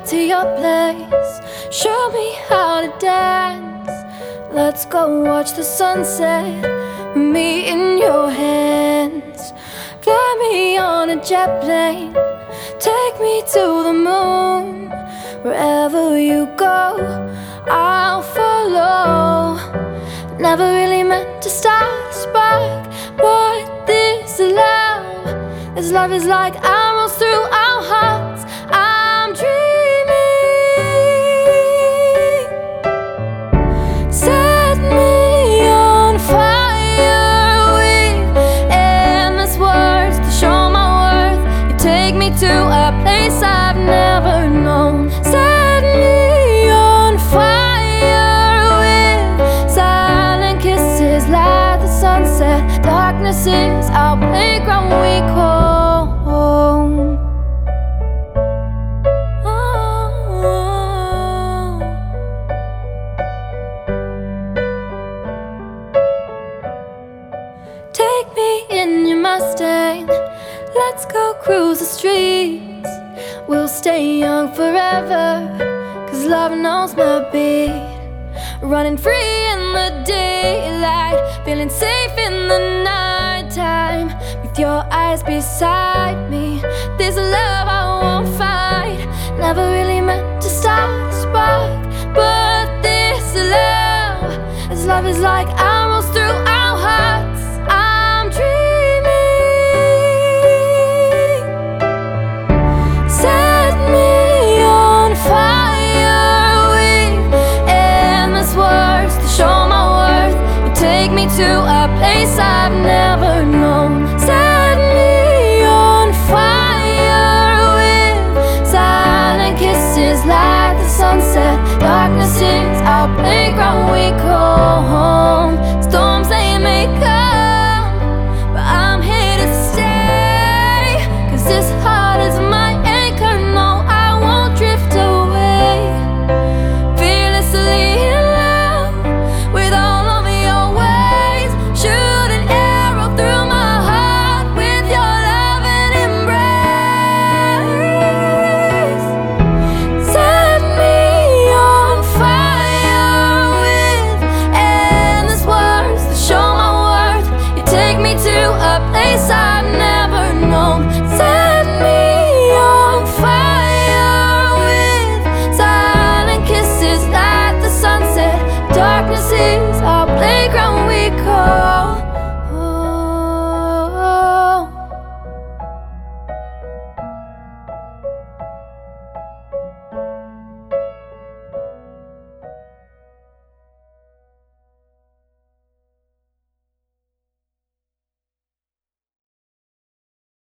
to your place. Show me how to dance. Let's go watch the sunset with me in your hands. Fly me on a jet plane, take me to the moon. Wherever you go, I'll follow. Never really meant to start a spark, but this love is like arrows through our hearts. I'm dreaming. Set me on fire with endless words to show my worth. You take me to a place I've never known. Set me on fire with silent kisses, like the sunset. Darkness is our playground we call home. Take me in your Mustang, let's go cruise the streets. We'll stay young forever, 'cause love knows my beat. Running free in the daylight, feeling safe in the nighttime. With your eyes beside me, this love I won't fight. Never really meant to start a spark, but this love is like arrows through our hearts. I'm dreaming. Set me on fire with endless words to show my worth. You take me to a place I've never known. Set me on fire with silent kisses, like the sunset. Darkness is our playground we call home. Storms they may come,